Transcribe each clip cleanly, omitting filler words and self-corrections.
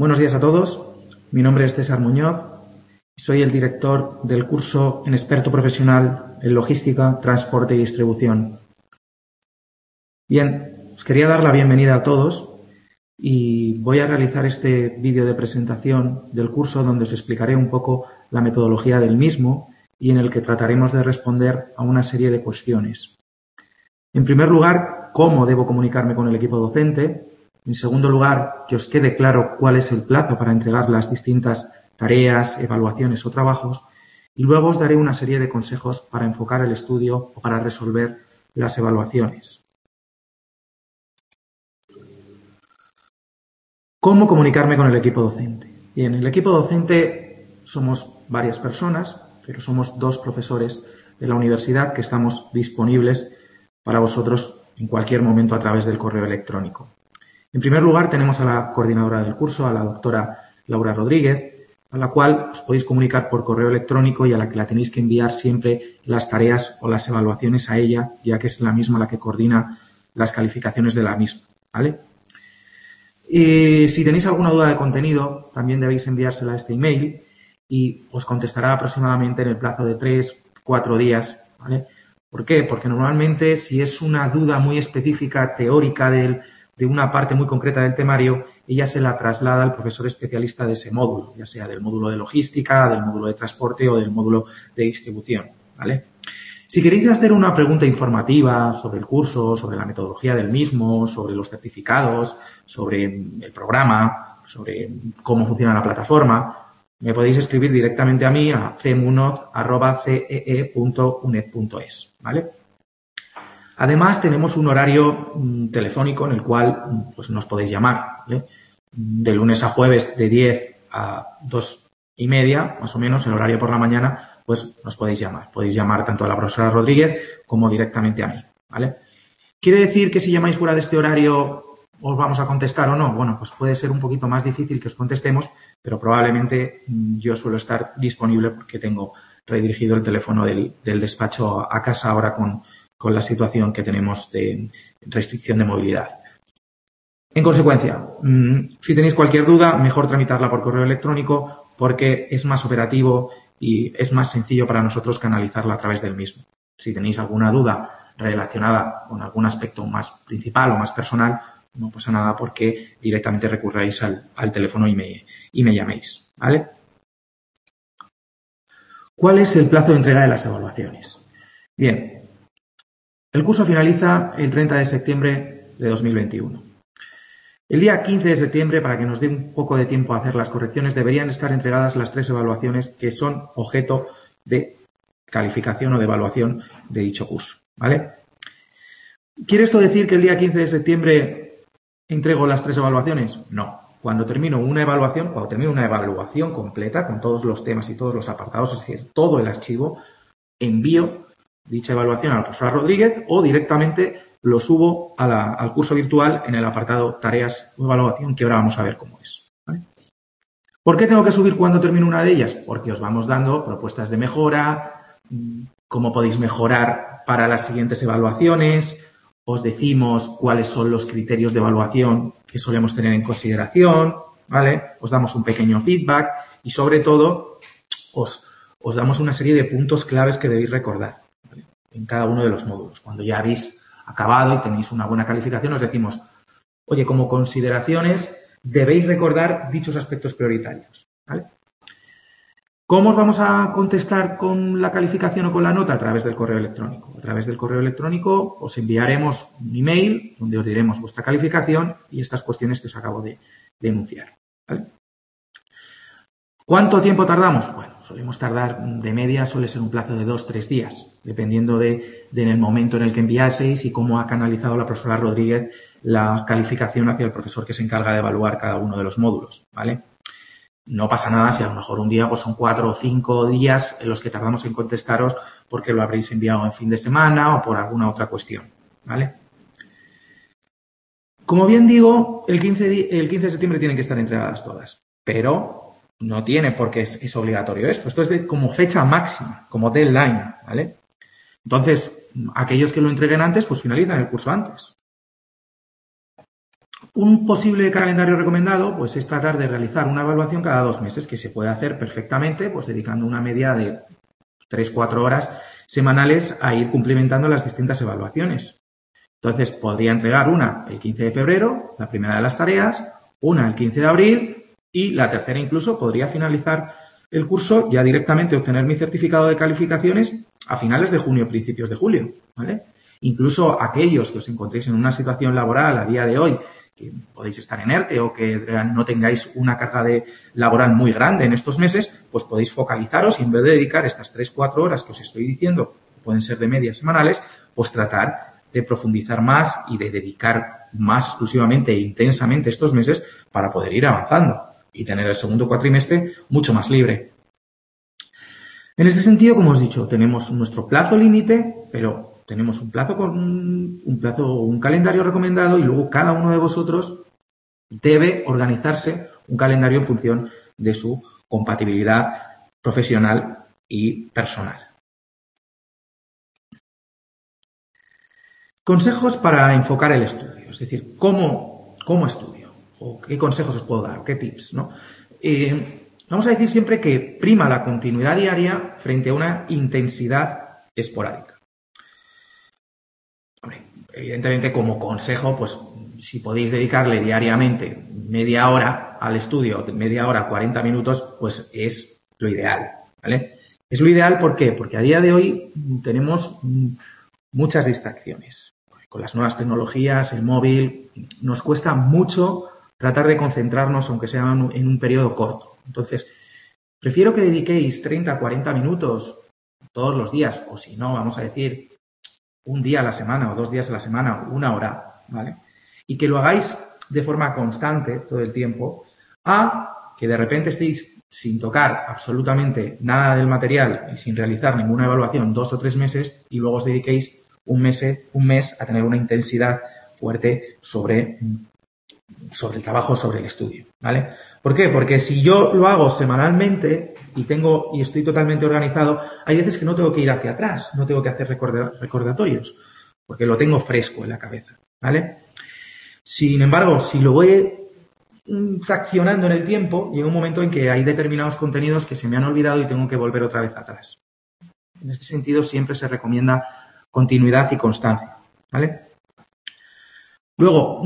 Buenos días a todos. Mi nombre es César Muñoz y soy el director del curso en experto profesional en logística, transporte y distribución. Bien, os quería dar la bienvenida a todos y voy a realizar este vídeo de presentación del curso donde os explicaré un poco la metodología del mismo y en el que trataremos de responder a una serie de cuestiones. En primer lugar, ¿cómo debo comunicarme con el equipo docente? En segundo lugar, que os quede claro cuál es el plazo para entregar las distintas tareas, evaluaciones o trabajos. Y luego os daré una serie de consejos para enfocar el estudio o para resolver las evaluaciones. ¿Cómo comunicarme con el equipo docente? Bien, el equipo docente somos varias personas, pero somos 2 profesores de la universidad que estamos disponibles para vosotros en cualquier momento a través del correo electrónico. En primer lugar, tenemos a la coordinadora del curso, a la doctora Laura Rodríguez, a la cual os podéis comunicar por correo electrónico y a la que la tenéis que enviar siempre las tareas o las evaluaciones a ella, ya que es la misma la que coordina las calificaciones de la misma, ¿vale? Y si tenéis alguna duda de contenido, también debéis enviársela a este email y os contestará aproximadamente en el plazo de 3-4 días, ¿vale? ¿Por qué? Porque normalmente si es una duda muy específica, teórica de una parte muy concreta del temario, ella se la traslada al profesor especialista de ese módulo, ya sea del módulo de logística, del módulo de transporte o del módulo de distribución, ¿vale? Si queréis hacer una pregunta informativa sobre el curso, sobre la metodología del mismo, sobre los certificados, sobre el programa, sobre cómo funciona la plataforma, me podéis escribir directamente a mí a cmunoz@cee.uned.es, ¿vale? Además, tenemos un horario telefónico en el cual pues, nos podéis llamar, ¿vale? De lunes a jueves de 10 a 2:30, más o menos, el horario por la mañana, pues nos podéis llamar. Podéis llamar tanto a la profesora Rodríguez como directamente a mí, ¿vale? ¿Quiere decir que si llamáis fuera de este horario os vamos a contestar o no? Bueno, pues puede ser un poquito más difícil que os contestemos, pero probablemente yo suelo estar disponible porque tengo redirigido el teléfono del despacho a casa ahora con la situación que tenemos de restricción de movilidad. En consecuencia, si tenéis cualquier duda, mejor tramitarla por correo electrónico porque es más operativo y es más sencillo para nosotros canalizarla a través del mismo. Si tenéis alguna duda relacionada con algún aspecto más principal o más personal, no pasa nada porque directamente recurráis al teléfono y me llaméis, ¿vale? ¿Cuál es el plazo de entrega de las evaluaciones? Bien, el curso finaliza el 30 de septiembre de 2021. El día 15 de septiembre, para que nos dé un poco de tiempo a hacer las correcciones, deberían estar entregadas las 3 evaluaciones que son objeto de calificación o de evaluación de dicho curso, ¿vale? ¿Quiere esto decir que el día 15 de septiembre entrego las 3 evaluaciones? No. Cuando termino una evaluación completa con todos los temas y todos los apartados, es decir, todo el archivo, envío dicha evaluación a la profesora Rodríguez o directamente lo subo al curso virtual en el apartado tareas o evaluación, que ahora vamos a ver cómo es, ¿vale? ¿Por qué tengo que subir cuando termino una de ellas? Porque os vamos dando propuestas de mejora, cómo podéis mejorar para las siguientes evaluaciones, os decimos cuáles son los criterios de evaluación que solemos tener en consideración, ¿vale? Os damos un pequeño feedback y sobre todo os damos una serie de puntos claves que debéis recordar, ¿vale? En cada uno de los módulos. Cuando ya habéis acabado y tenéis una buena calificación, os decimos, oye, como consideraciones debéis recordar dichos aspectos prioritarios, ¿vale? ¿Cómo os vamos a contestar con la calificación o con la nota? A través del correo electrónico. A través del correo electrónico os enviaremos un email donde os diremos vuestra calificación y estas cuestiones que os acabo de enunciar, ¿vale? ¿Cuánto tiempo tardamos? Bueno, solemos tardar de media, suele ser un plazo de 2-3 días, dependiendo de en el momento en el que enviaseis y cómo ha canalizado la profesora Rodríguez la calificación hacia el profesor que se encarga de evaluar cada uno de los módulos, ¿vale? No pasa nada si a lo mejor un día pues son 4 o 5 días en los que tardamos en contestaros porque lo habréis enviado en fin de semana o por alguna otra cuestión, ¿vale? Como bien digo, el 15 de septiembre tienen que estar entregadas todas, pero no tiene porque es obligatorio esto. Esto es como fecha máxima, como deadline, ¿vale? Entonces, aquellos que lo entreguen antes, pues finalizan el curso antes. Un posible calendario recomendado pues es tratar de realizar una evaluación cada 2 meses, que se puede hacer perfectamente pues dedicando una media de 3-4 horas semanales a ir cumplimentando las distintas evaluaciones. Entonces, podría entregar una el 15 de febrero, la primera de las tareas, una el 15 de abril y la tercera incluso podría finalizar el curso ya directamente obtener mi certificado de calificaciones a finales de junio, principios de julio, ¿vale? Incluso aquellos que os encontréis en una situación laboral a día de hoy, que podéis estar en ERTE o que no tengáis una carga laboral muy grande en estos meses, pues podéis focalizaros y en vez de dedicar estas 3-4 horas que os estoy diciendo, que pueden ser de media semanales, pues tratar de profundizar más y de dedicar más exclusivamente e intensamente estos meses para poder ir avanzando y tener el segundo cuatrimestre mucho más libre. En este sentido, como os he dicho, tenemos nuestro plazo límite, pero tenemos un calendario recomendado y luego cada uno de vosotros debe organizarse un calendario en función de su compatibilidad profesional y personal. Consejos para enfocar el estudio, es decir, ¿cómo estudio? ¿O qué consejos os puedo dar? ¿O qué tips? ¿No? Vamos a decir siempre que prima la continuidad diaria frente a una intensidad esporádica. Hombre, evidentemente, como consejo, pues si podéis dedicarle diariamente media hora al estudio, media hora, 40 minutos, pues es lo ideal, ¿vale? Es lo ideal, ¿por qué? Porque a día de hoy tenemos muchas distracciones. Con las nuevas tecnologías, el móvil, nos cuesta mucho tratar de concentrarnos, aunque sea en un periodo corto. Entonces, prefiero que dediquéis 30-40 minutos todos los días, o si no, vamos a decir, un día a la semana o 2 días a la semana, 1 hora, ¿vale? Y que lo hagáis de forma constante todo el tiempo, a que de repente estéis sin tocar absolutamente nada del material y sin realizar ninguna evaluación 2 o 3 meses y luego os dediquéis un mes a tener una intensidad fuerte sobre el trabajo, sobre el estudio, ¿vale? ¿Por qué? Porque si yo lo hago semanalmente y estoy totalmente organizado, hay veces que no tengo que ir hacia atrás, no tengo que hacer recordatorios, porque lo tengo fresco en la cabeza, ¿vale? Sin embargo, si lo voy fraccionando en el tiempo, llega un momento en que hay determinados contenidos que se me han olvidado y tengo que volver otra vez atrás. En este sentido, siempre se recomienda continuidad y constancia, ¿vale? Luego,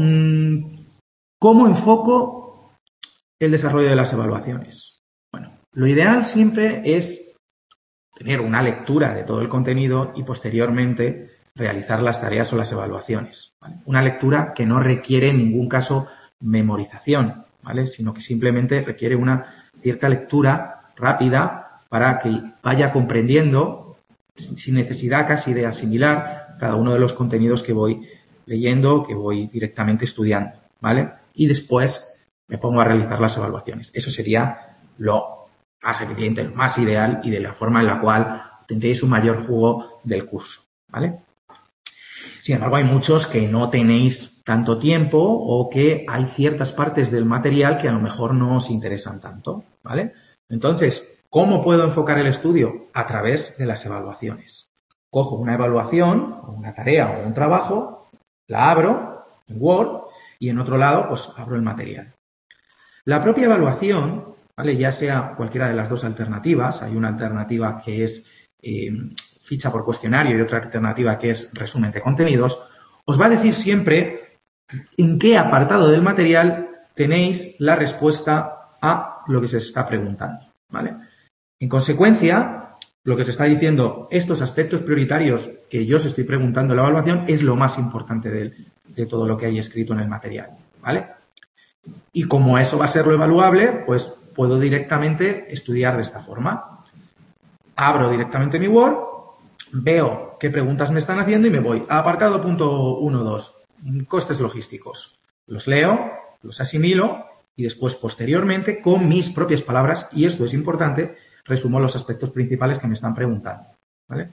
¿cómo enfoco el desarrollo de las evaluaciones? Bueno, lo ideal siempre es tener una lectura de todo el contenido y posteriormente realizar las tareas o las evaluaciones, ¿vale? Una lectura que no requiere en ningún caso memorización, ¿vale? Sino que simplemente requiere una cierta lectura rápida para que vaya comprendiendo sin necesidad casi de asimilar cada uno de los contenidos que voy leyendo, que voy directamente estudiando, ¿vale? Y después me pongo a realizar las evaluaciones. Eso sería lo más eficiente, lo más ideal y de la forma en la cual tendréis un mayor jugo del curso, ¿vale? Sin embargo, hay muchos que no tenéis tanto tiempo o que hay ciertas partes del material que a lo mejor no os interesan tanto, ¿vale? Entonces, ¿cómo puedo enfocar el estudio? A través de las evaluaciones. Cojo una evaluación, o una tarea o un trabajo, la abro en Word y en otro lado, pues abro el material. La propia evaluación, ¿vale? Ya sea cualquiera de las dos alternativas, hay una alternativa que es ficha por cuestionario y otra alternativa que es resumen de contenidos, os va a decir siempre en qué apartado del material tenéis la respuesta a lo que se está preguntando, ¿vale? En consecuencia, lo que se está diciendo, estos aspectos prioritarios que yo os estoy preguntando en la evaluación es lo más importante de todo lo que hay escrito en el material, ¿vale? Y como eso va a ser lo evaluable, pues puedo directamente estudiar de esta forma. Abro directamente mi Word, veo qué preguntas me están haciendo y me voy a apartado punto 1.2, costes logísticos. Los leo, los asimilo y después, posteriormente, con mis propias palabras, y esto es importante, resumo los aspectos principales que me están preguntando, ¿vale?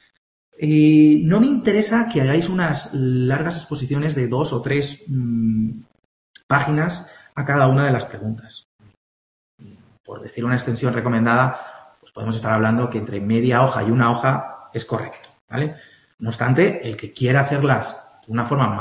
Y no me interesa que hagáis unas largas exposiciones de 2 o 3 páginas a cada una de las preguntas. Por decir una extensión recomendada, pues podemos estar hablando que entre media hoja y 1 hoja es correcto, ¿vale? No obstante, el que quiera hacerlas de una forma más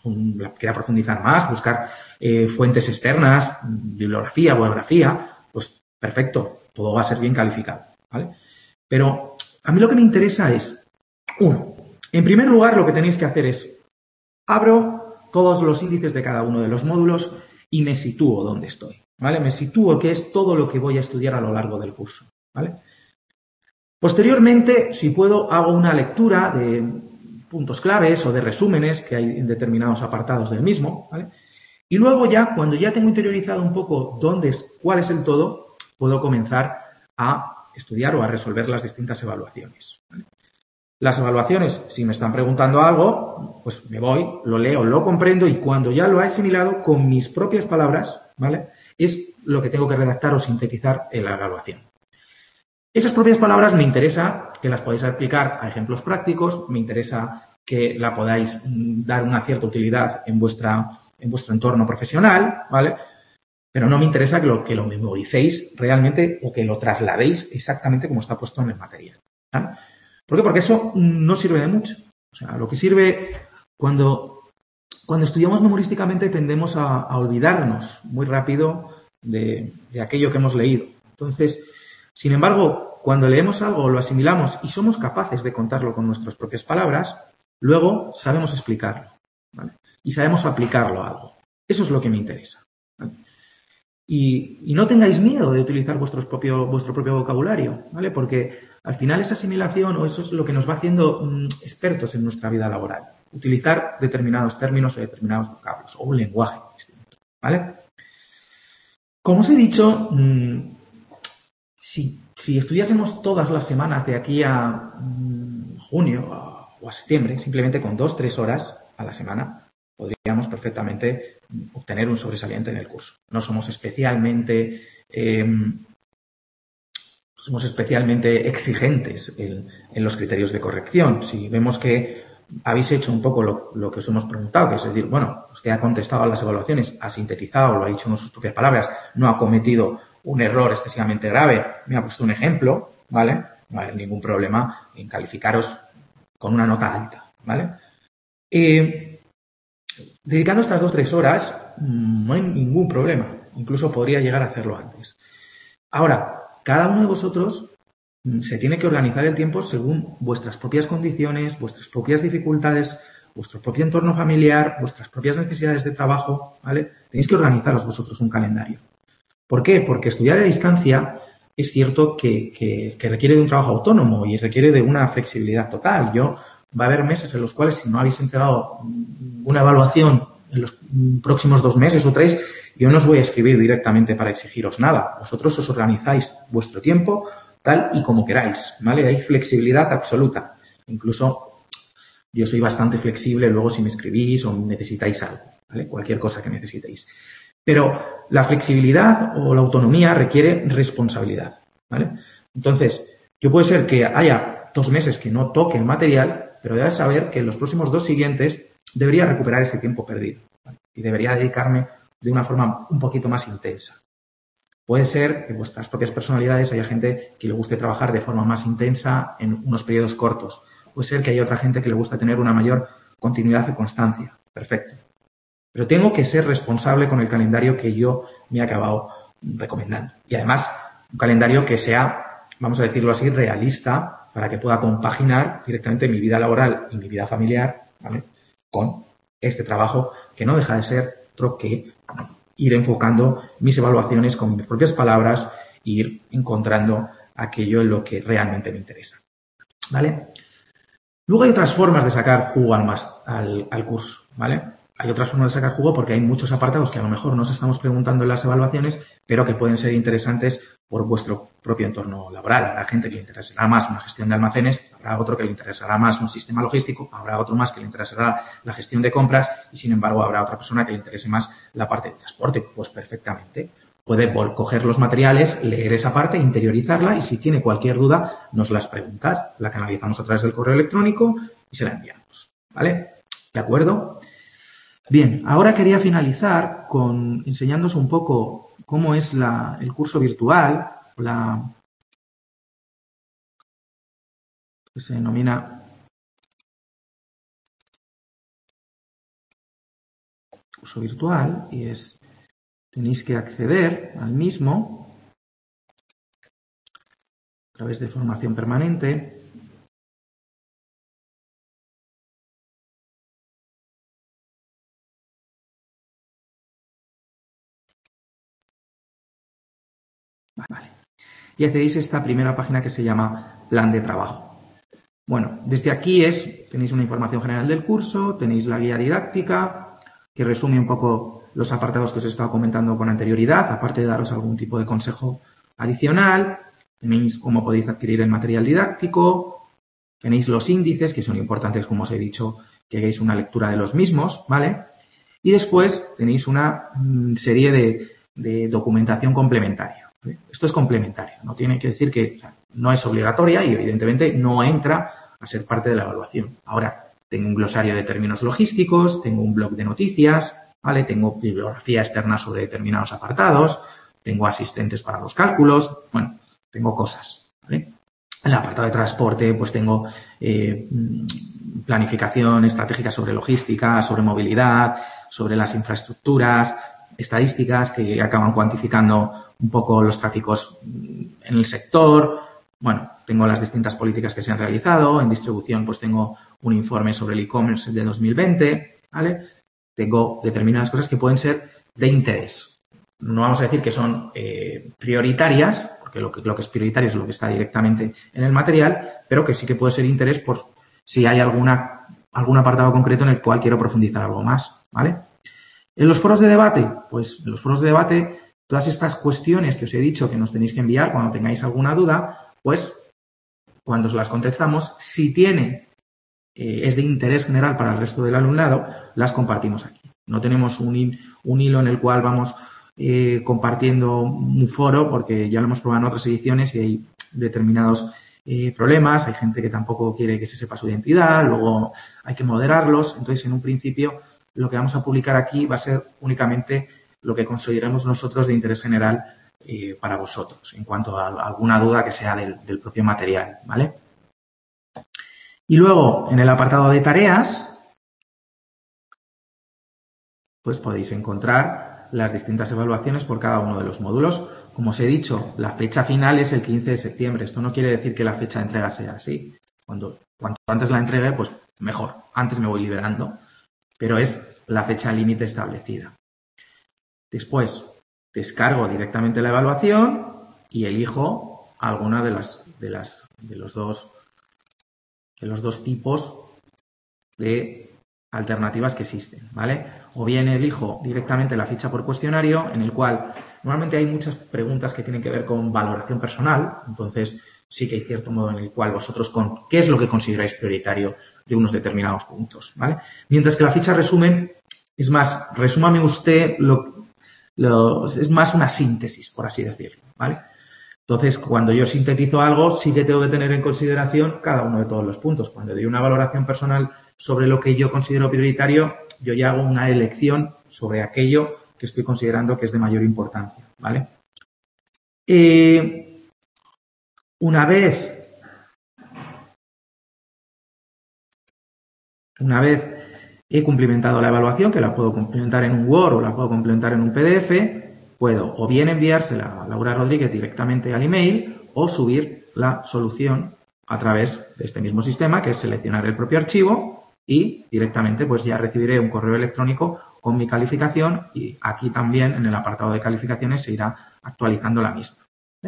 quiera profundizar más, buscar fuentes externas, bibliografía, bibliografía, pues perfecto, todo va a ser bien calificado, ¿vale? Pero a mí lo que me interesa es, uno, en primer lugar lo que tenéis que hacer es, abro todos los índices de cada uno de los módulos y me sitúo donde estoy, ¿vale? Me sitúo que es todo lo que voy a estudiar a lo largo del curso, ¿vale? Posteriormente, si puedo, hago una lectura de puntos claves o de resúmenes que hay en determinados apartados del mismo, ¿vale? Y luego ya, cuando ya tengo interiorizado un poco cuál es el todo, puedo comenzar a estudiar o a resolver las distintas evaluaciones, ¿vale? Las evaluaciones, si me están preguntando algo, pues me voy, lo leo, lo comprendo y cuando ya lo he asimilado con mis propias palabras, ¿vale? Es lo que tengo que redactar o sintetizar en la evaluación. Esas propias palabras me interesa que las podáis aplicar a ejemplos prácticos, me interesa que la podáis dar una cierta utilidad en vuestro entorno profesional, ¿vale? Pero no me interesa que lo memoricéis realmente o que lo trasladéis exactamente como está puesto en el material, ¿vale? ¿Por qué? Porque eso no sirve de mucho. O sea, lo que sirve cuando estudiamos memorísticamente tendemos a olvidarnos muy rápido de aquello que hemos leído. Entonces, sin embargo, cuando leemos algo, lo asimilamos y somos capaces de contarlo con nuestras propias palabras, luego sabemos explicarlo, ¿vale? Y sabemos aplicarlo a algo. Eso es lo que me interesa, ¿vale? Y no tengáis miedo de utilizar vuestro propio vocabulario, ¿vale? Porque al final esa asimilación o eso es lo que nos va haciendo expertos en nuestra vida laboral. Utilizar determinados términos o determinados vocablos o un lenguaje distinto, ¿vale? Como os he dicho, si estudiásemos todas las semanas de aquí a junio o a septiembre, simplemente con 2-3 horas a la semana, podríamos perfectamente obtener un sobresaliente en el curso. No somos especialmente exigentes en los criterios de corrección. Si vemos que habéis hecho un poco lo que os hemos preguntado, que es decir, bueno, usted ha contestado a las evaluaciones, ha sintetizado, lo ha dicho en sus propias palabras, no ha cometido un error excesivamente grave, me ha puesto un ejemplo, ¿vale? No hay ningún problema en calificaros con una nota alta, ¿vale? Dedicando estas 2-3 horas, no hay ningún problema. Incluso podría llegar a hacerlo antes. Ahora, cada uno de vosotros se tiene que organizar el tiempo según vuestras propias condiciones, vuestras propias dificultades, vuestro propio entorno familiar, vuestras propias necesidades de trabajo, ¿vale? Tenéis que organizaros vosotros un calendario. ¿Por qué? Porque estudiar a distancia es cierto que requiere de un trabajo autónomo y requiere de una flexibilidad total. Va a haber meses en los cuales si no habéis entregado una evaluación en los próximos 2 meses o 3, yo no os voy a escribir directamente para exigiros nada. Vosotros os organizáis vuestro tiempo tal y como queráis, ¿vale? Hay flexibilidad absoluta. Incluso yo soy bastante flexible luego si me escribís o necesitáis algo, ¿vale? Cualquier cosa que necesitéis. Pero la flexibilidad o la autonomía requiere responsabilidad, ¿vale? Entonces, yo puede ser que haya 2 meses que no toque el material, pero debes saber que en los próximos 2 siguientes debería recuperar ese tiempo perdido, ¿vale? Y debería dedicarme de una forma un poquito más intensa. Puede ser que en vuestras propias personalidades haya gente que le guste trabajar de forma más intensa en unos periodos cortos. Puede ser que haya otra gente que le guste tener una mayor continuidad y constancia. Perfecto. Pero tengo que ser responsable con el calendario que yo me he acabado recomendando. Y además, un calendario que sea, vamos a decirlo así, realista para que pueda compaginar directamente mi vida laboral y mi vida familiar, ¿vale? Con este trabajo que no deja de ser otro que ir enfocando mis evaluaciones con mis propias palabras e ir encontrando aquello en lo que realmente me interesa, ¿vale? Luego hay otras formas de sacar jugo al curso, ¿vale? Hay otras formas de sacar jugo porque hay muchos apartados que a lo mejor nos estamos preguntando en las evaluaciones, pero que pueden ser interesantes por vuestro propio entorno laboral. Habrá gente que le interesará más una gestión de almacenes, habrá otro que le interesará más un sistema logístico, habrá otro más que le interesará la gestión de compras y, sin embargo, habrá otra persona que le interese más la parte de transporte. Pues perfectamente. Puede coger los materiales, leer esa parte, interiorizarla y si tiene cualquier duda nos las preguntas, la canalizamos a través del correo electrónico y se la enviamos, ¿vale? ¿De acuerdo? Bien, ahora quería finalizar enseñándoos un poco cómo es el curso virtual, que se denomina curso virtual y tenéis que acceder al mismo a través de formación permanente. Vale. Y accedéis a esta primera página que se llama Plan de Trabajo. Bueno, desde aquí tenéis una información general del curso, tenéis la guía didáctica, que resume un poco los apartados que os he estado comentando con anterioridad, aparte de daros algún tipo de consejo adicional. Tenéis cómo podéis adquirir el material didáctico, tenéis los índices, que son importantes, como os he dicho, que hagáis una lectura de los mismos, ¿vale? Y después tenéis una serie de documentación complementaria. Esto es complementario, no tiene que decir que no es obligatoria y evidentemente no entra a ser parte de la evaluación. Ahora, tengo un glosario de términos logísticos, tengo un blog de noticias, ¿vale? Tengo bibliografía externa sobre determinados apartados, tengo asistentes para los cálculos, bueno, tengo cosas, ¿vale? En el apartado de transporte, pues tengo planificación estratégica sobre logística, sobre movilidad, sobre las infraestructuras, estadísticas que acaban cuantificando un poco los tráficos en el sector. Bueno, tengo las distintas políticas que se han realizado. En distribución, pues tengo un informe sobre el e-commerce de 2020, ¿vale? Tengo determinadas cosas que pueden ser de interés. No vamos a decir que son prioritarias, porque lo que es prioritario es lo que está directamente en el material, pero que sí que puede ser de interés por si hay algún apartado concreto en el cual quiero profundizar algo más, ¿vale? En los foros de debate, pues en los foros de debate, todas estas cuestiones que os he dicho que nos tenéis que enviar cuando tengáis alguna duda, pues cuando os las contestamos, si es de interés general para el resto del alumnado, las compartimos aquí. No tenemos un hilo en el cual vamos compartiendo un foro, porque ya lo hemos probado en otras ediciones y hay determinados problemas, hay gente que tampoco quiere que se sepa su identidad, luego hay que moderarlos, entonces en un principio lo que vamos a publicar aquí va a ser únicamente lo que consideremos nosotros de interés general para vosotros, en cuanto a alguna duda que sea del propio material, ¿vale? Y luego, en el apartado de tareas, pues podéis encontrar las distintas evaluaciones por cada uno de los módulos. Como os he dicho, la fecha final es el 15 de septiembre. Esto no quiere decir que la fecha de entrega sea así. Cuanto antes la entregue, pues mejor. Antes me voy liberando. Pero es la fecha límite establecida. Después, descargo directamente la evaluación y elijo alguna de los dos tipos de alternativas que existen, ¿vale? O bien elijo directamente la ficha por cuestionario, en el cual normalmente hay muchas preguntas que tienen que ver con valoración personal, entonces sí que hay cierto modo en el cual vosotros qué es lo que consideráis prioritario de unos determinados puntos, ¿vale? Mientras que la ficha resumen es más, resúmame usted es más una síntesis, por así decirlo, ¿vale? Entonces, cuando yo sintetizo algo, sí que tengo que tener en consideración cada uno de todos los puntos. Cuando doy una valoración personal sobre lo que yo considero prioritario, yo ya hago una elección sobre aquello que estoy considerando que es de mayor importancia, ¿vale? Una vez he cumplimentado la evaluación, que la puedo complementar en un Word o la puedo complementar en un PDF, puedo o bien enviársela a Laura Rodríguez directamente al email o subir la solución a través de este mismo sistema, que es seleccionar el propio archivo y directamente pues ya recibiré un correo electrónico con mi calificación y aquí también en el apartado de calificaciones se irá actualizando la misma.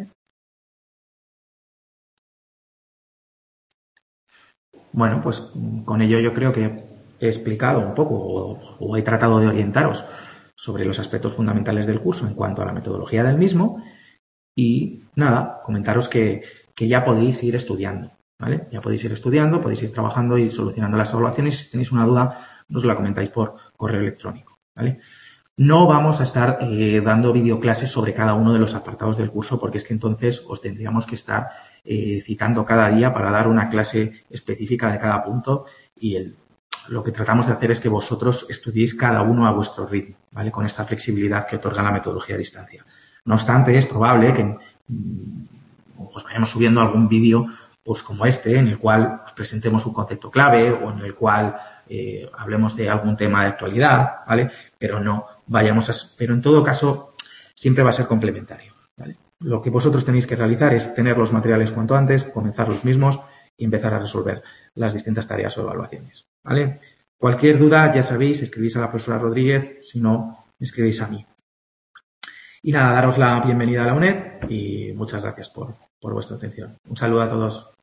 Bueno, pues con ello yo creo que he explicado un poco o he tratado de orientaros sobre los aspectos fundamentales del curso en cuanto a la metodología del mismo y nada, comentaros que ya podéis ir estudiando, ¿vale? Ya podéis ir estudiando, podéis ir trabajando y solucionando las evaluaciones. Si tenéis una duda, nos la comentáis por correo electrónico, ¿vale? No vamos a estar dando videoclases sobre cada uno de los apartados del curso porque es que entonces os tendríamos que estar citando cada día para dar una clase específica de cada punto y lo que tratamos de hacer es que vosotros estudiéis cada uno a vuestro ritmo, ¿vale? Con esta flexibilidad que otorga la metodología a distancia. No obstante, es probable que os vayamos subiendo algún vídeo pues como este, en el cual presentemos un concepto clave o en el cual hablemos de algún tema de actualidad, ¿vale? Pero no vayamos a... Pero en todo caso, siempre va a ser complementario, ¿vale? Lo que vosotros tenéis que realizar es tener los materiales cuanto antes, comenzar los mismos y empezar a resolver las distintas tareas o evaluaciones, ¿vale? Cualquier duda, ya sabéis, escribís a la profesora Rodríguez, si no, escribís a mí. Y nada, daros la bienvenida a la UNED y muchas gracias por vuestra atención. Un saludo a todos.